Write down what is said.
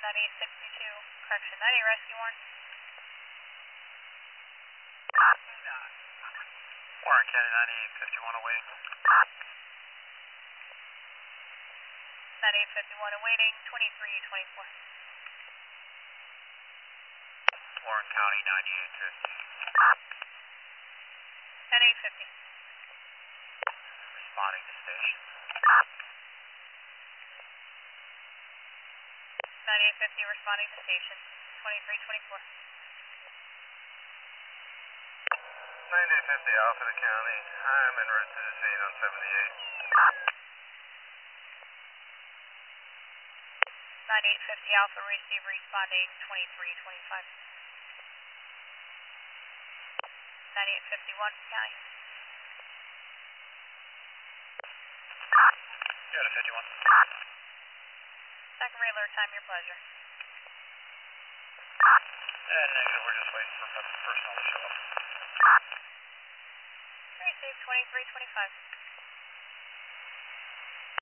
9862, correction, 98 rescue one. Warren County 9851 awaiting. 9851 awaiting, 2324. Warren County 9850. 9850. Responding to station. 9850 responding to station, 2324. 9850 Alpha to County. I'm en route to the scene on 78. 9850 Alpha receive responding 2325. 9851 County. Go to 51. Second alert time, your pleasure. Negative, we're just waiting for personnel to show up. Receive 2325.